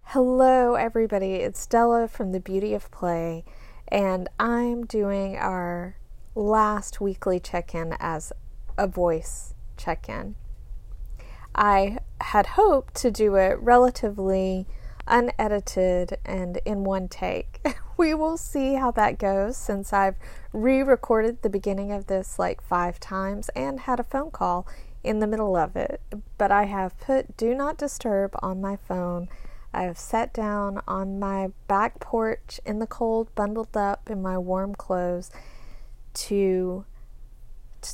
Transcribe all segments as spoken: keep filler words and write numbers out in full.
Hello, everybody. It's Della from The Beauty of Play, and I'm doing our last weekly check-in as a voice check-in. I had hoped to do it relatively unedited and in one take. We will see how that goes since I've re-recorded the beginning of this like five times and had a phone call in the middle of it. But I have put Do Not Disturb on my phone. I have sat down on my back porch in the cold, bundled up in my warm clothes to t-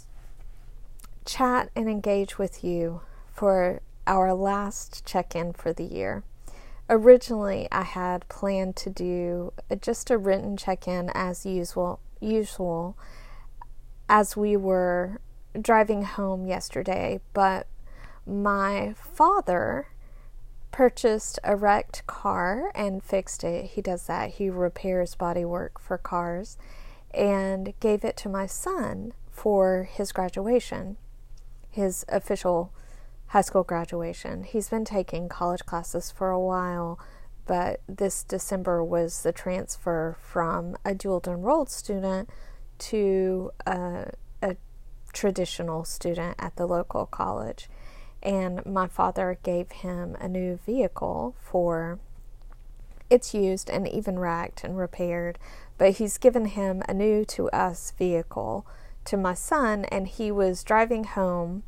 chat and engage with you for our last check-in for the year. Originally, I had planned to do just a written check-in as usual, usual as we were driving home yesterday, but my father purchased a wrecked car and fixed it. He does that. He repairs bodywork for cars, and gave it to my son for his graduation, his official high school graduation. He's been taking college classes for a while, but this December was the transfer from a dual enrolled student to a, a traditional student at the local college. And my father gave him a new vehicle for, it's used and even wrecked and repaired, but he's given him a new to us vehicle to my son, and he was driving home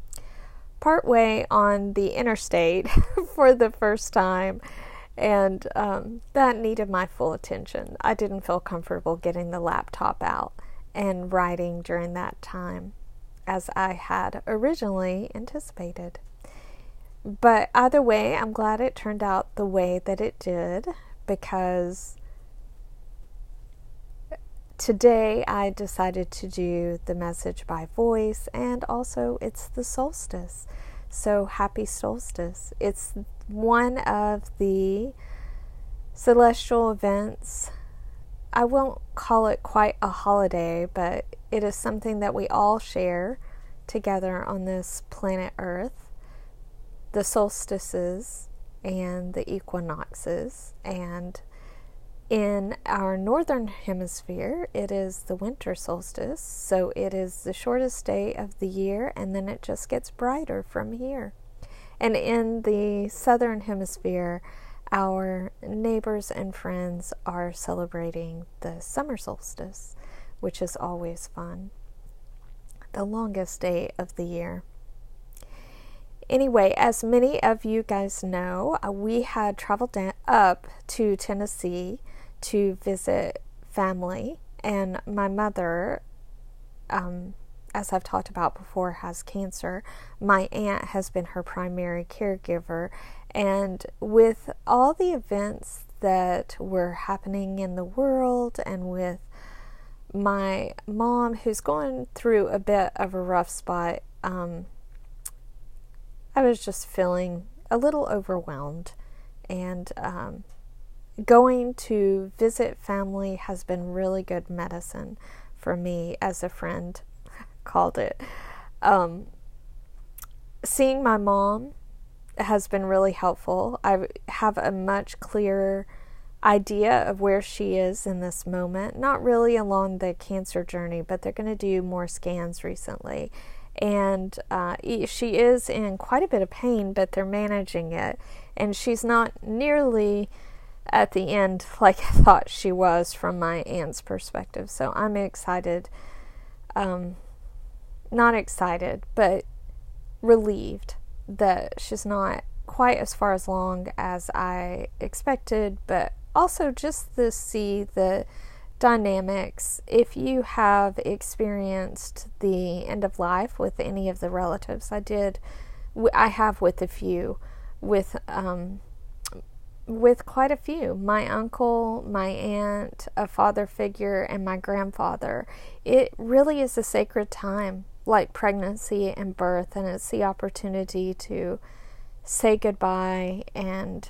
partway on the interstate for the first time, and um, that needed my full attention. I didn't feel comfortable getting the laptop out and writing during that time, as I had originally anticipated. But either way, I'm glad it turned out the way that it did, because today I decided to do the message by voice, and also it's the solstice. So happy solstice. It's one of the celestial events. I won't call it quite a holiday, but it is something that we all share together on this planet Earth. The solstices and the equinoxes, and in our northern hemisphere it is the winter solstice, so it is the shortest day of the year, and then it just gets brighter from here. And in the southern hemisphere, our neighbors and friends are celebrating the summer solstice, which is always fun. The longest day of the year. Anyway, as many of you guys know, uh, we had traveled down, up to Tennessee to visit family, and my mother, um, as I've talked about before, has cancer. My aunt has been her primary caregiver, and with all the events that were happening in the world, and with my mom, who's going through a bit of a rough spot, um, I was just feeling a little overwhelmed, and um, going to visit family has been really good medicine for me, as a friend called it. Um, seeing my mom has been really helpful. I have a much clearer idea of where she is in this moment, not really along the cancer journey, but they're going to do more scans recently. And uh, she is in quite a bit of pain, but they're managing it. And she's not nearly at the end like I thought she was from my aunt's perspective. So I'm excited, um, not excited, but relieved that she's not quite as far as long as I expected, but also just to see the dynamics. If you have experienced the end of life with any of the relatives, I did, I have with a few, with um, with quite a few. My uncle, my aunt, a father figure, and my grandfather. It really is a sacred time, like pregnancy and birth, and it's the opportunity to say goodbye and,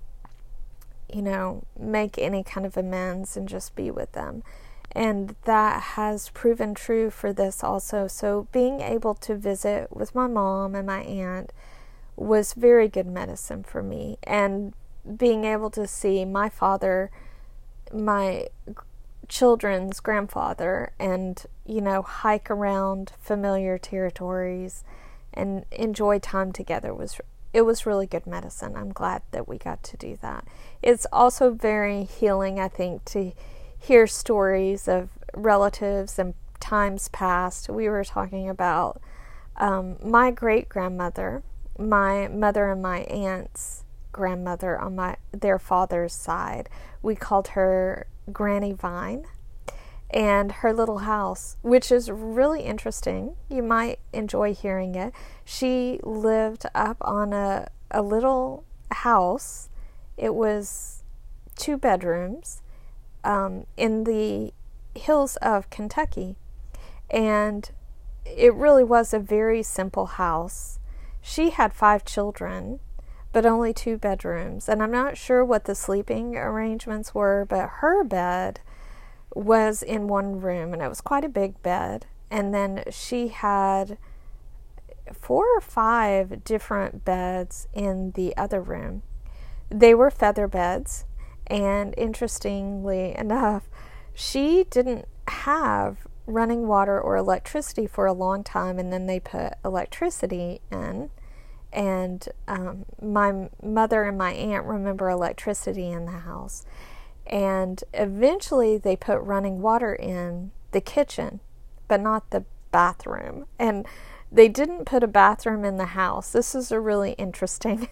you know, make any kind of amends and just be with them. And that has proven true for this also. So being able to visit with my mom and my aunt was very good medicine for me. And being able to see my father, my children's grandfather, and, you know, hike around familiar territories and enjoy time together was it was really good medicine. I'm glad that we got to do that. It's also very healing, I think, to hear stories of relatives and times past. We were talking about um, my great-grandmother, my mother and my aunt's grandmother on my their father's side. We called her Granny Vine, and her little house, which is really interesting. You might enjoy hearing it. She lived up on a, a little house. It was two bedrooms um, in the hills of Kentucky, and it really was a very simple house. She had five children, but only two bedrooms, and I'm not sure what the sleeping arrangements were, but her bed was in one room, and it was quite a big bed, and then she had four or five different beds in the other room. They were feather beds, and interestingly enough, she didn't have running water or electricity for a long time, and then they put electricity in, and um, my mother and my aunt remember electricity in the house. And eventually they put running water in the kitchen, but not the bathroom. And they didn't put a bathroom in the house. This is a really interesting.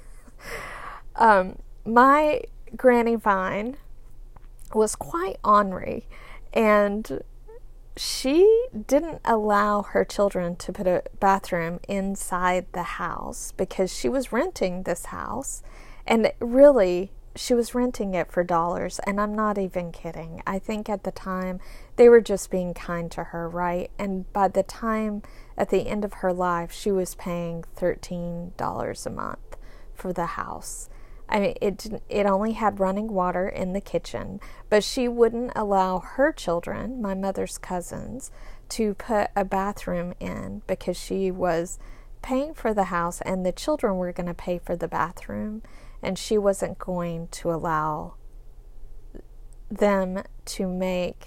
um, my Granny Vine was quite ornery, and she didn't allow her children to put a bathroom inside the house because she was renting this house. And really, she was renting it for dollars, and I'm not even kidding. I think at the time they were just being kind to her, right? And by the time at the end of her life, she was paying thirteen dollars a month for the house. I mean, it didn't, it only had running water in the kitchen, but she wouldn't allow her children, my mother's cousins, to put a bathroom in because she was paying for the house and the children were going to pay for the bathroom. And she wasn't going to allow them to make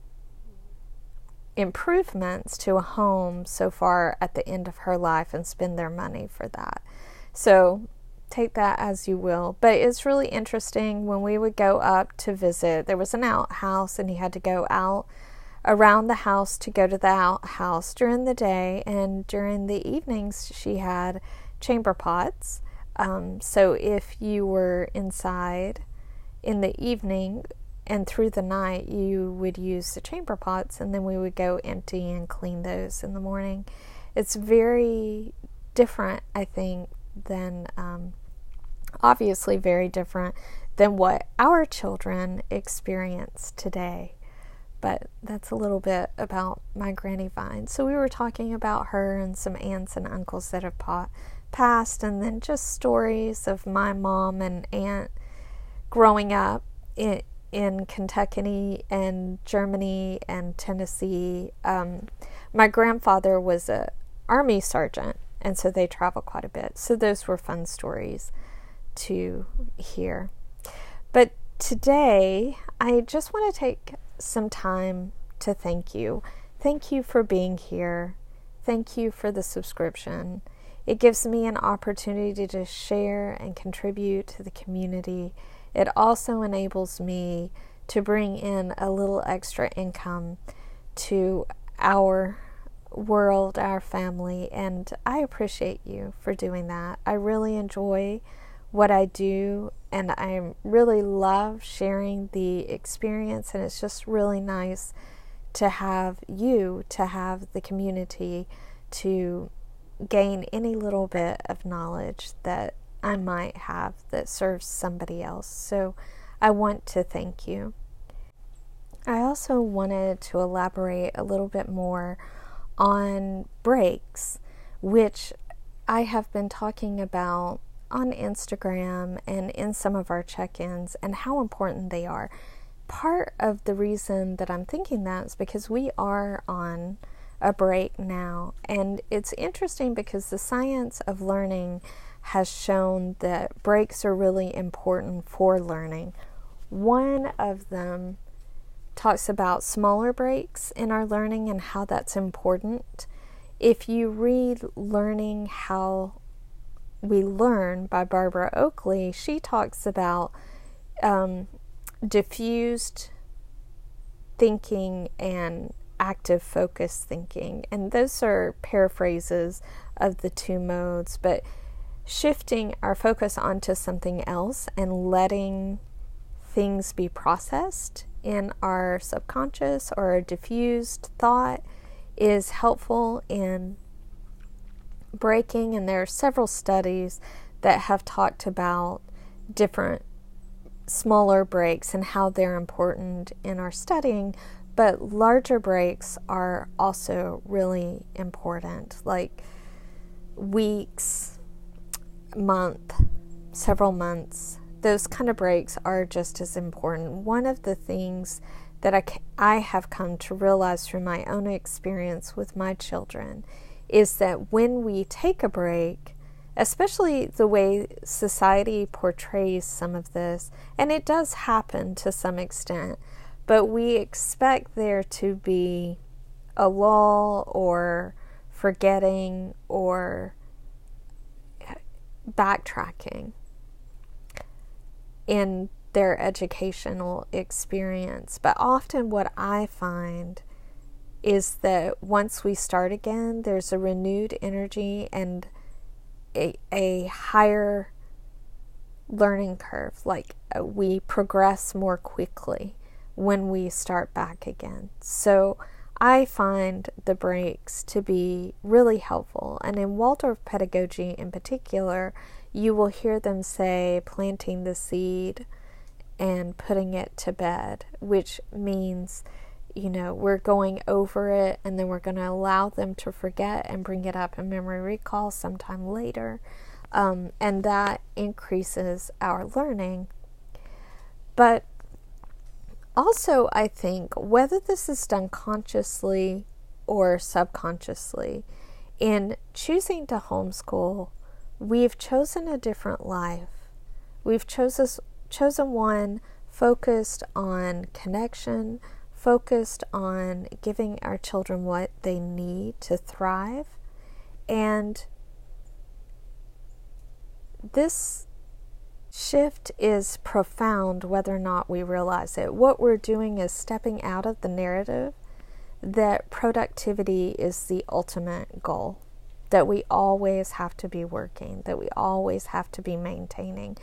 improvements to a home so far at the end of her life and spend their money for that. So take that as you will. But it's really interesting when we would go up to visit. There was an outhouse, and you had to go out around the house to go to the outhouse during the day. And during the evenings, she had chamber pots. Um, so if you were inside in the evening and through the night, you would use the chamber pots, and then we would go empty and clean those in the morning. It's very different, I think, than, um, obviously very different than what our children experience today. But that's a little bit about my Granny Vine. So we were talking about her and some aunts and uncles that have pa- passed, and then just stories of my mom and aunt growing up in, in Kentucky and Germany and Tennessee. Um, my grandfather was a army sergeant, and so they traveled quite a bit. So those were fun stories to hear. But today, I just want to take some time to thank you. Thank you for being here. Thank you for the subscription. It gives me an opportunity to share and contribute to the community. It also enables me to bring in a little extra income to our world, our family, and I appreciate you for doing that. I really enjoy what I do, and I really love sharing the experience, and it's just really nice to have you, to have the community, to gain any little bit of knowledge that I might have that serves somebody else. So I want to thank you. I also wanted to elaborate a little bit more on breaks, which I have been talking about on Instagram and in some of our check-ins, and how important they are. Part of the reason that I'm thinking that is because we are on a break now, and it's interesting because the science of learning has shown that breaks are really important for learning. One of them talks about smaller breaks in our learning and how that's important. If you read Learning How We Learn by Barbara Oakley, she talks about um, diffused thinking and active focus thinking. And those are paraphrases of the two modes, but shifting our focus onto something else and letting things be processed in our subconscious or a diffused thought is helpful in breaking. And there are several studies that have talked about different smaller breaks and how they're important in our studying, but larger breaks are also really important, like weeks, month, several months. Those kind of breaks are just as important. One of the things that I, I have come to realize through my own experience with my children is that when we take a break, especially the way society portrays some of this, and it does happen to some extent, but we expect there to be a lull or forgetting or backtracking in their educational experience. But often what I find is that once we start again, there's a renewed energy and a, a higher learning curve. Like uh, we progress more quickly when we start back again. So I find the breaks to be really helpful. And in Waldorf pedagogy in particular, you will hear them say planting the seed and putting it to bed, which means, you know, we're going over it and then we're going to allow them to forget and bring it up in memory recall sometime later. Um, and that increases our learning. But also, I think, whether this is done consciously or subconsciously, in choosing to homeschool, we've chosen a different life. We've chosen, chosen one focused on connection, focused on giving our children what they need to thrive. And this shift is profound whether or not we realize it. What we're doing is stepping out of the narrative that productivity is the ultimate goal, that we always have to be working, that we always have to be maintaining.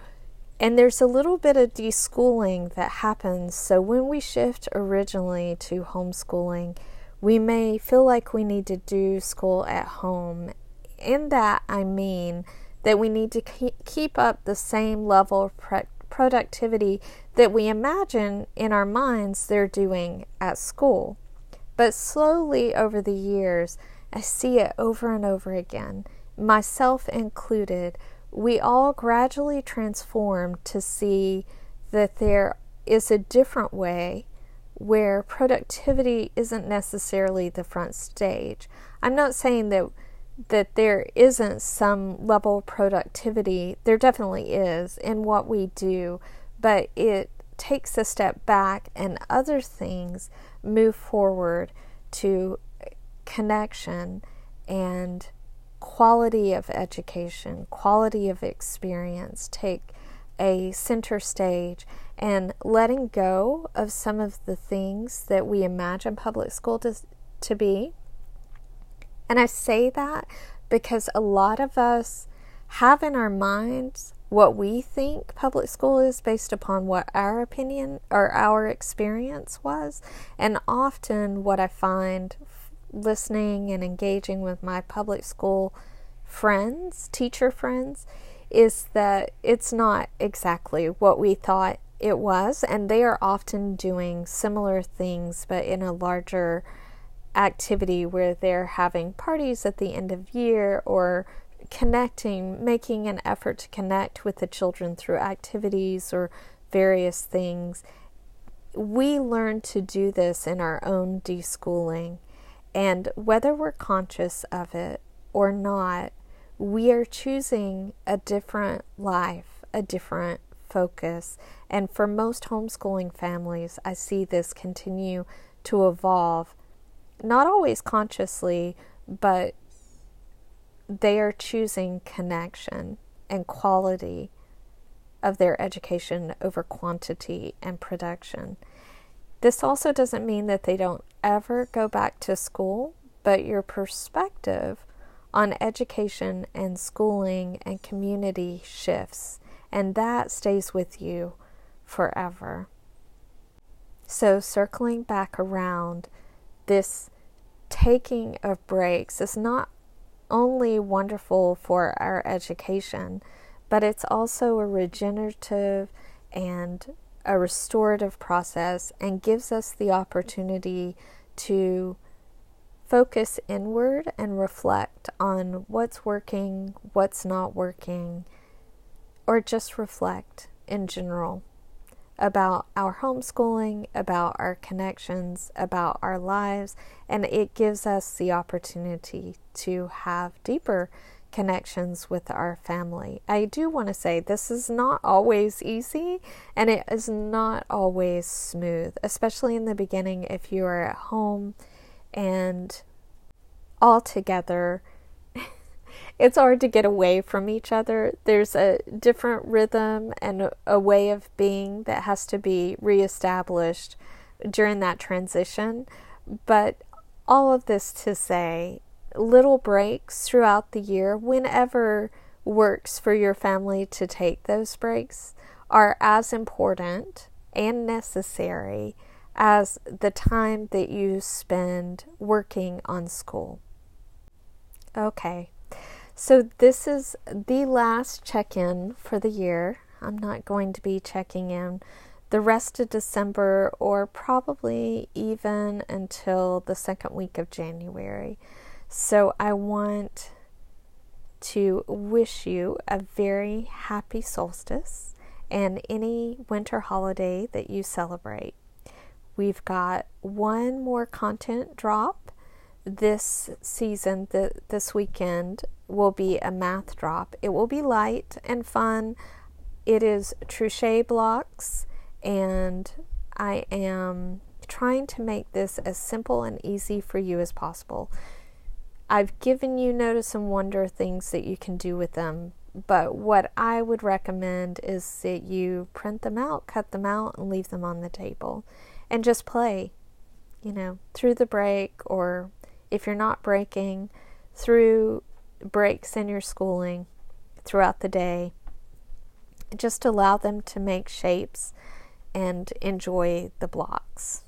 And there's a little bit of deschooling that happens. So when we shift originally to homeschooling, we may feel like we need to do school at home. In that, I mean that we need to keep up the same level of pre- productivity that we imagine in our minds they're doing at school. But slowly over the years, I see it over and over again, myself included. We all gradually transform to see that there is a different way where productivity isn't necessarily the front stage. I'm not saying that that there isn't some level of productivity. There definitely is in what we do, but it takes a step back and other things move forward to connection and quality of education, quality of experience take a center stage, and letting go of some of the things that we imagine public school to, to be. And I say that because a lot of us have in our minds what we think public school is based upon what our opinion or our experience was. And often what I find listening and engaging with my public school friends, teacher friends, is that it's not exactly what we thought it was. And they are often doing similar things, but in a larger activity where they're having parties at the end of year or connecting, making an effort to connect with the children through activities or various things. We learn to do this in our own deschooling, and whether we're conscious of it or not, we are choosing a different life, a different focus. And for most homeschooling families, I see this continue to evolve, not always consciously, but they are choosing connection and quality of their education over quantity and production. This also doesn't mean that they don't ever go back to school, but your perspective on education and schooling and community shifts, and that stays with you forever. So circling back around, this taking of breaks is not only wonderful for our education, but it's also a regenerative and a restorative process, and gives us the opportunity to focus inward and reflect on what's working, what's not working, or just reflect in general about our homeschooling, about our connections, about our lives, and it gives us the opportunity to have deeper connections with our family. I do want to say this is not always easy, and it is not always smooth, especially in the beginning if you are at home and all together. It's hard to get away from each other. There's a different rhythm and a, a way of being that has to be reestablished during that transition. But all of this to say, little breaks throughout the year, whenever works for your family to take those breaks, are as important and necessary as the time that you spend working on school. Okay, so this is the last check-in for the year. I'm not going to be checking in the rest of December, or probably even until the second week of January. So I want to wish you a very happy solstice and any winter holiday that you celebrate. We've got one more content drop this season. The, this weekend will be a math drop. It will be light and fun. It is Trouchet blocks, and I am trying to make this as simple and easy for you as possible. I've given you notice and wonder things that you can do with them, but what I would recommend is that you print them out, cut them out, and leave them on the table, and just play, you know, through the break, or if you're not breaking, through breaks in your schooling throughout the day. Just allow them to make shapes and enjoy the blocks.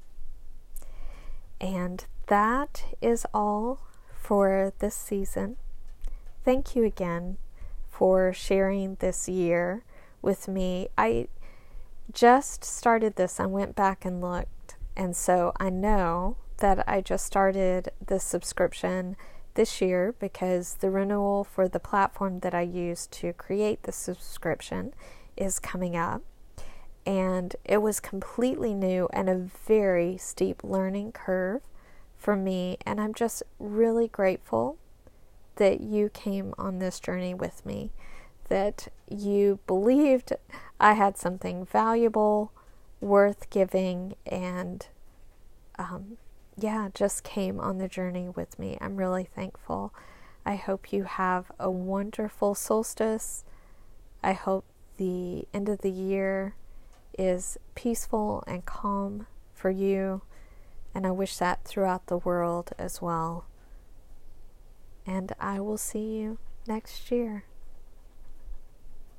And that is all for this season. Thank you again for sharing this year with me. I just started this. I went back and looked, and so I know that I just started the subscription this year because the renewal for the platform that I use to create the subscription is coming up, and it was completely new and a very steep learning curve for me, and I'm just really grateful that you came on this journey with me, that you believed I had something valuable, worth giving, and um, yeah, just came on the journey with me. I'm really thankful. I hope you have a wonderful solstice. I hope the end of the year is peaceful and calm for you, and I wish that throughout the world as well. And I will see you next year.